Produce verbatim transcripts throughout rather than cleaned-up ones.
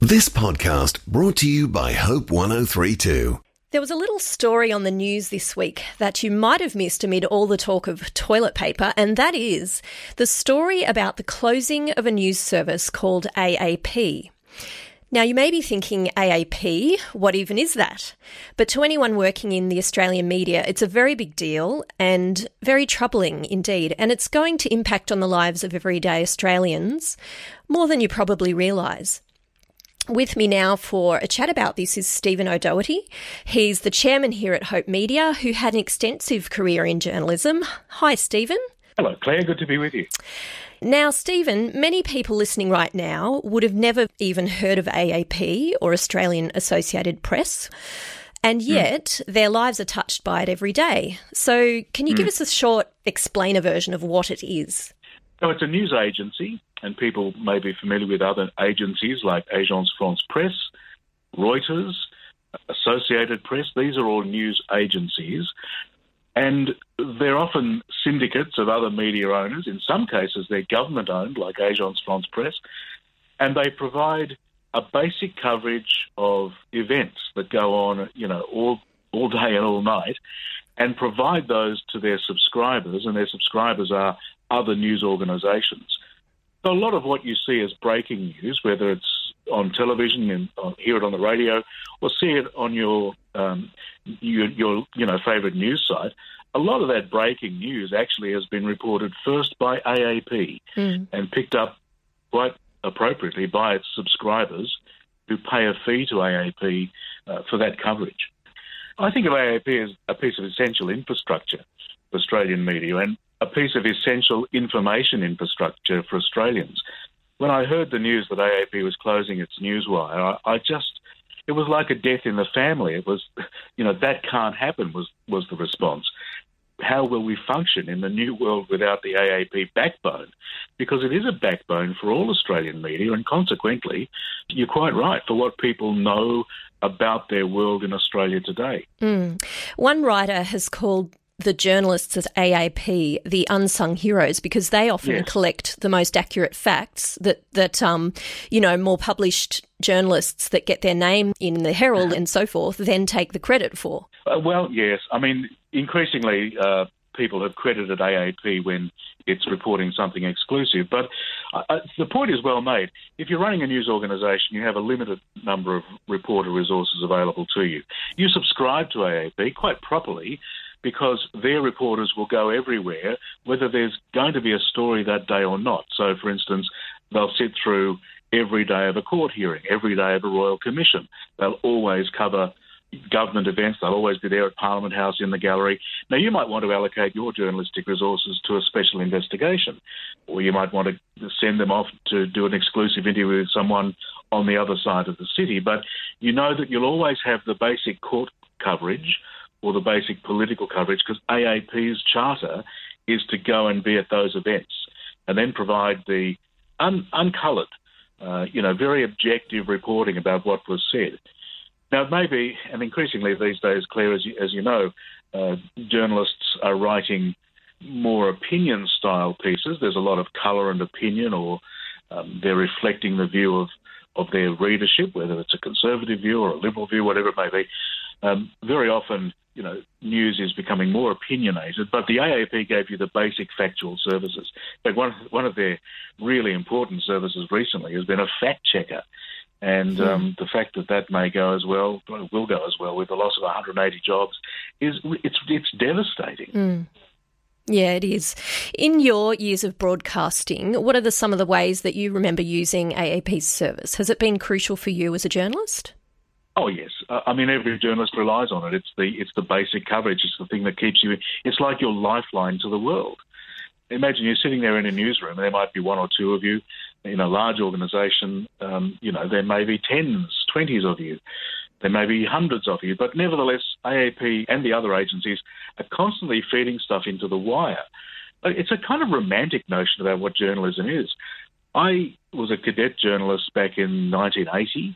This podcast brought to you by Hope one oh three two. There was a little story on the news this week that you might have missed amid all the talk of toilet paper, and that is the story about the closing of a news service called A A P. Now, you may be thinking, A A P, what even is that? But to anyone working in the Australian media, it's a very big deal and very troubling indeed, and it's going to impact on the lives of everyday Australians more than you probably realise. With me now for a chat about this is Stephen O'Doherty. He's the chairman here at Hope Media, who had an extensive career in journalism. Hi, Stephen. Hello, Claire. Good to be with you. Now, Stephen, many people listening right now would have never even heard of A A P or Australian Associated Press, and yet mm. their lives are touched by it every day. So can you mm. give us a short explainer version of what it is? So it's a news agency, and people may be familiar with other agencies like Agence France-Presse, Reuters, Associated Press. These are all news agencies, and they're often syndicates of other media owners. In some cases, they're government-owned, like Agence France-Presse, and they provide a basic coverage of events that go on, you know, all all day and all night, and provide those to their subscribers, and their subscribers are other news organisations. So a lot of what you see as breaking news, whether it's on television and uh, hear it on the radio, or see it on your um, your, your you know favourite news site, a lot of that breaking news actually has been reported first by A A P mm. and picked up quite appropriately by its subscribers who pay a fee to A A P uh, for that coverage. I think of A A P as a piece of essential infrastructure for Australian media and a piece of essential information infrastructure for Australians. When I heard the news that A A P was closing its newswire, I, I just, it was like a death in the family. It was, you know, that can't happen was, was the response. How will we function in the new world without the A A P backbone? Because it is a backbone for all Australian media, and consequently, you're quite right, for what people know about their world in Australia today. Mm. One writer has called the journalists at A A P the unsung heroes because they often yes. collect the most accurate facts that, that um, you know, more published journalists that get their name in the Herald and so forth then take the credit for. Uh, well, yes. I mean, increasingly uh, people have credited A A P when it's reporting something exclusive. But uh, the point is well made. If you're running a news organisation, you have a limited number of reporter resources available to you. You subscribe to A A P quite properly, because their reporters will go everywhere, whether there's going to be a story that day or not. So, for instance, they'll sit through every day of a court hearing, every day of a royal commission. They'll always cover government events. They'll always be there at Parliament House in the gallery. Now, you might want to allocate your journalistic resources to a special investigation, or you might want to send them off to do an exclusive interview with someone on the other side of the city. But you know that you'll always have the basic court coverage or the basic political coverage, because A A P's charter is to go and be at those events and then provide the un- uncoloured, uh, you know, very objective reporting about what was said. Now, it may be, and increasingly these days, Claire, as you, as you know, uh, journalists are writing more opinion-style pieces. There's a lot of colour and opinion, or um, they're reflecting the view of, of their readership, whether it's a conservative view or a liberal view, whatever it may be. Um, very often, you know, news is becoming more opinionated, but the A A P gave you the basic factual services. In fact, one, one of their really important services recently has been a fact checker. And mm. um, the fact that that may go as well, will go as well, with the loss of one hundred eighty jobs, is it's it's devastating. Mm. Yeah, it is. In your years of broadcasting, what are the, some of the ways that you remember using A A P's service? Has it been crucial for you as a journalist? Oh yes, uh, I mean every journalist relies on it. It's the it's the basic coverage. It's the thing that keeps you. It's like your lifeline to the world. Imagine you're sitting there in a newsroom, and there might be one or two of you. In a large organisation, um, you know there may be tens, twenties of you. There may be hundreds of you, but nevertheless, A A P and the other agencies are constantly feeding stuff into the wire. It's a kind of romantic notion about what journalism is. I was a cadet journalist back in nineteen eighty.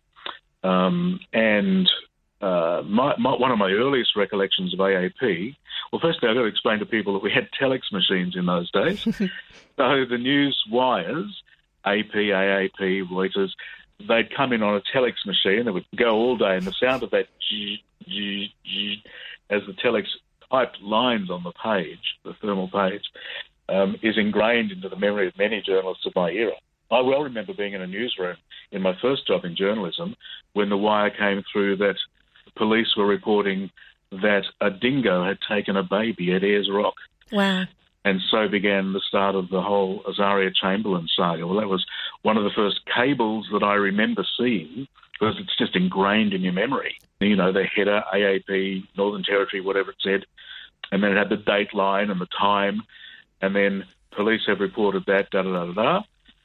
Um, and uh, my, my, one of my earliest recollections of A A P, well, firstly, I've got to explain to people that we had telex machines in those days. So the news wires, A P, A A P, Reuters, they'd come in on a telex machine that would go all day, and the sound of that zzz, zzz, zzz, as the telex typed lines on the page, the thermal page, um, is ingrained into the memory of many journalists of my era. I well remember being in a newsroom in my first job in journalism when the wire came through that police were reporting that a dingo had taken a baby at Ayers Rock. Wow. And so began the start of the whole Azaria Chamberlain saga. Well, that was one of the first cables that I remember seeing, because it's just ingrained in your memory. You know, the header, A A P, Northern Territory, whatever it said, and then it had the date line and the time, and then police have reported that, da-da-da-da-da.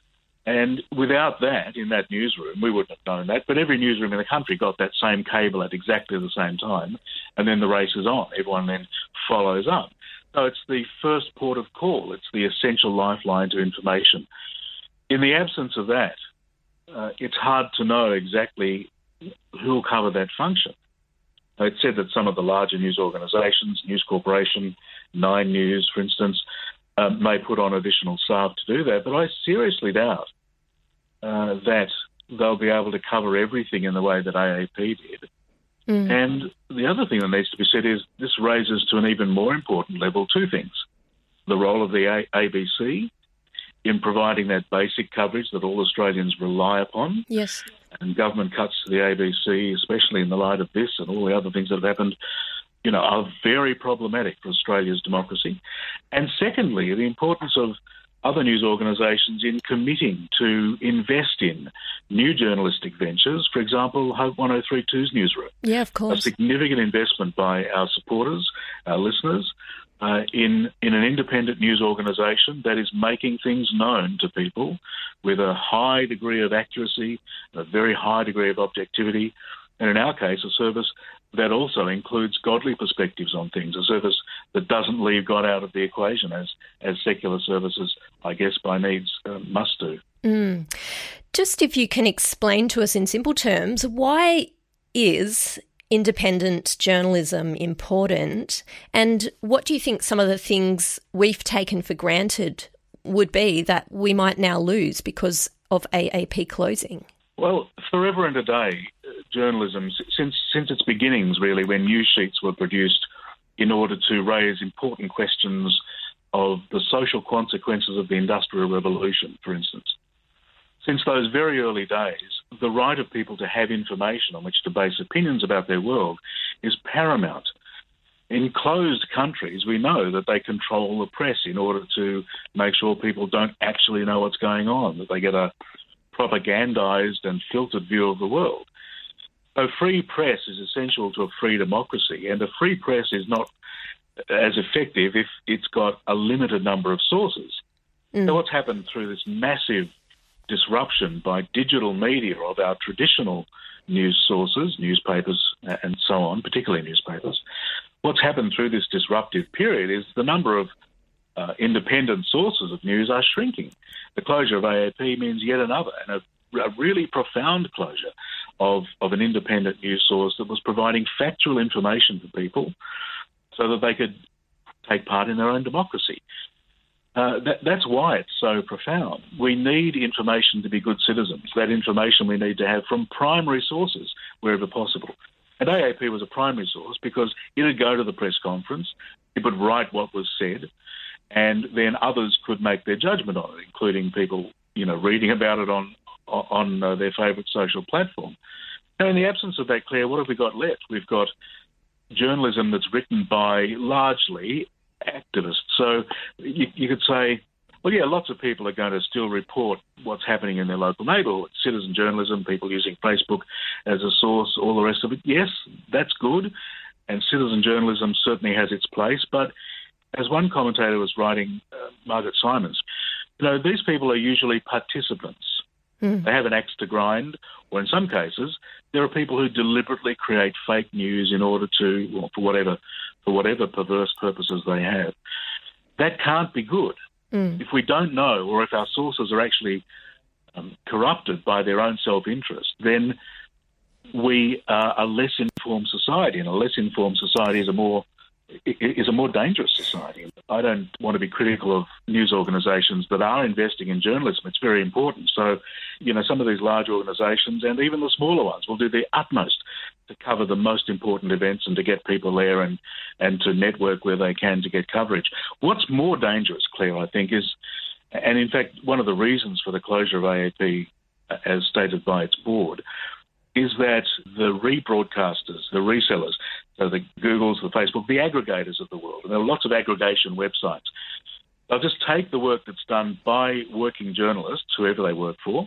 And without that, in that newsroom, we wouldn't have known that, but every newsroom in the country got that same cable at exactly the same time, and then the race is on. Everyone then follows up. So it's the first port of call. It's the essential lifeline to information. In the absence of that, uh, it's hard to know exactly who will cover that function. It's said that some of the larger news organisations, News Corporation, Nine News, for instance, uh, may put on additional staff to do that, but I seriously doubt uh, that they'll be able to cover everything in the way that A A P did. Mm. And the other thing that needs to be said is this raises to an even more important level two things. The role of the A- ABC in providing that basic coverage that all Australians rely upon. Yes. And government cuts to the A B C, especially in the light of this and all the other things that have happened, you know, are very problematic for Australia's democracy. And secondly, the importance of other news organisations in committing to invest in new journalistic ventures. For example, Hope one oh three two's newsroom. Yeah, of course. A significant investment by our supporters, our listeners, uh, in, in an independent news organisation that is making things known to people with a high degree of accuracy, a very high degree of objectivity, and in our case, a service that also includes godly perspectives on things, a service that doesn't leave God out of the equation, as, as secular services, I guess, by needs uh, must do. Mm. Just if you can explain to us in simple terms, why is independent journalism important, and what do you think some of the things we've taken for granted would be that we might now lose because of A A P closing? Well, forever and a day, journalism, since since its beginnings, really, when news sheets were produced in order to raise important questions of the social consequences of the Industrial Revolution, for instance. Since those very early days, the right of people to have information on which to base opinions about their world is paramount. In closed countries, we know that they control the press in order to make sure people don't actually know what's going on, that they get a propagandized and filtered view of the world. So free press is essential to a free democracy, and a free press is not as effective if it's got a limited number of sources. Mm. So what's happened through this massive disruption by digital media of our traditional news sources, newspapers and so on, particularly newspapers, what's happened through this disruptive period is the number of uh, independent sources of news are shrinking. The closure of A A P means yet another, and a, a really profound closure of, of an independent news source that was providing factual information to people so that they could take part in their own democracy. Uh, that, that's why it's so profound. We need information to be good citizens. That information we need to have from primary sources wherever possible. And A A P was a primary source because it would go to the press conference, it would write what was said, and then others could make their judgment on it, including people, you know, reading about it on on uh, their favourite social platform. Now, in the absence of that, Claire, what have we got left? We've got journalism that's written by largely activists. So you, you could say, well, yeah, lots of people are going to still report what's happening in their local neighbourhood. Citizen journalism, people using Facebook as a source, all the rest of it. Yes, that's good, and citizen journalism certainly has its place. But as one commentator was writing, uh, Margaret Simons, you know, these people are usually participants. Mm. They have an axe to grind, or in some cases, there are people who deliberately create fake news in order to, well, for whatever, for whatever perverse purposes they have. That can't be good. Mm. If we don't know, or if our sources are actually um, corrupted by their own self-interest, then we are a less informed society, and a less informed society is a more is a more dangerous society. I don't want to be critical of news organisations that are investing in journalism. It's very important. So, you know, some of these large organisations and even the smaller ones will do their utmost to cover the most important events and to get people there and, and to network where they can to get coverage. What's more dangerous, Claire, I think, is, and in fact, one of the reasons for the closure of A A P, as stated by its board, is that the rebroadcasters, the resellers, so the Googles, the Facebook, the aggregators of the world, and there are lots of aggregation websites, they'll just take the work that's done by working journalists, whoever they work for,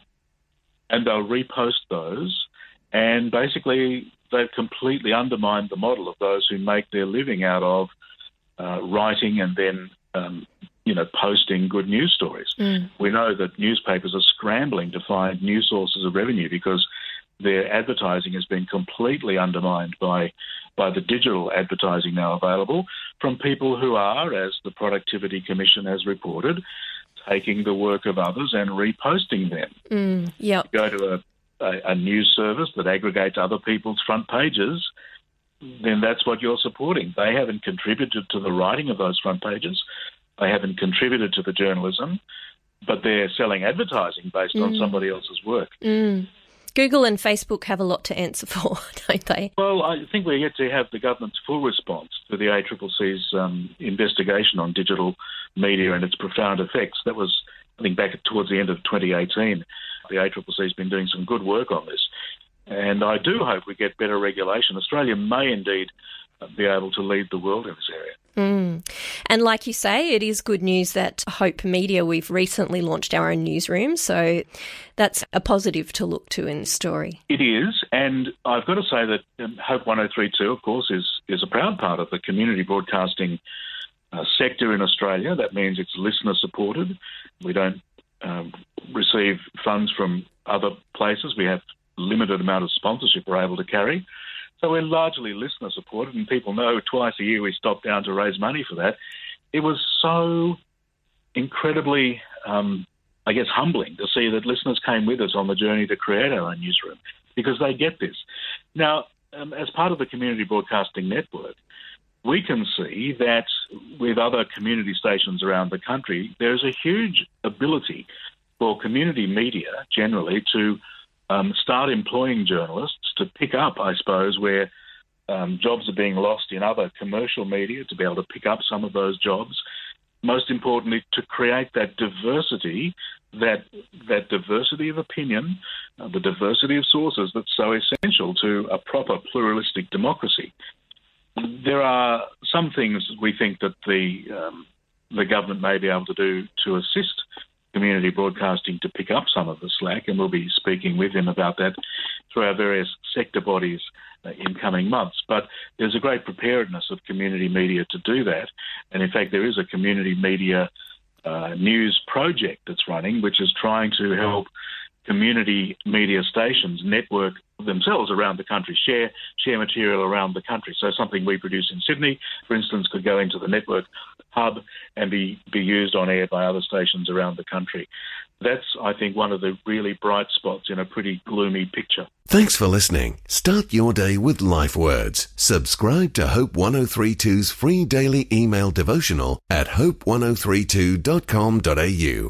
and they'll repost those, and basically they've completely undermined the model of those who make their living out of uh, writing and then um, you know, posting good news stories. Mm. We know that newspapers are scrambling to find new sources of revenue because their advertising has been completely undermined by by the digital advertising now available from people who are, as the Productivity Commission has reported, taking the work of others and reposting them. Mm, yep. You go to a, a, a news service that aggregates other people's front pages, then that's what you're supporting. They haven't contributed to the writing of those front pages. They haven't contributed to the journalism, but they're selling advertising based mm. on somebody else's work. Mm. Google and Facebook have a lot to answer for, don't they? Well, I think we're yet to have the government's full response to the A C C C's um, investigation on digital media and its profound effects. That was, I think, back towards the end of twenty eighteen. The A C C C's been doing some good work on this. And I do hope we get better regulation. Australia may indeed be able to lead the world in this area. Mm. And like you say, it is good news that Hope Media, we've recently launched our own newsroom, so that's a positive to look to in the story. It is, and I've got to say that um, Hope one oh three two, of course, is, is a proud part of the community broadcasting uh, sector in Australia. That means it's listener-supported. We don't um, receive funds from other places. We have limited amount of sponsorship we're able to carry. So we're largely listener-supported, and people know twice a year we stop down to raise money for that. It was so incredibly, um, I guess, humbling to see that listeners came with us on the journey to create our own newsroom because they get this. Now, um, as part of the Community Broadcasting Network, we can see that with other community stations around the country, there's a huge ability for community media generally to Um, start employing journalists to pick up, I suppose, where um, jobs are being lost in other commercial media, to be able to pick up some of those jobs. Most importantly, to create that diversity, that that diversity of opinion, uh, the diversity of sources that's so essential to a proper pluralistic democracy. There are some things we think that the um, the government may be able to do to assist community broadcasting to pick up some of the slack, and we'll be speaking with him about that through our various sector bodies uh, in coming months. But there's a great preparedness of community media to do that, and in fact there is a community media uh, news project that's running, which is trying to help community media stations network themselves around the country, share share material around the country. So something we produce in Sydney, for instance, could go into the network hub and be, be used on air by other stations around the country. That's, I think, one of the really bright spots in a pretty gloomy picture. Thanks for listening. Start your day with Life Words. Subscribe to Hope one oh three two's free daily email devotional at hope one oh three two dot com dot a u.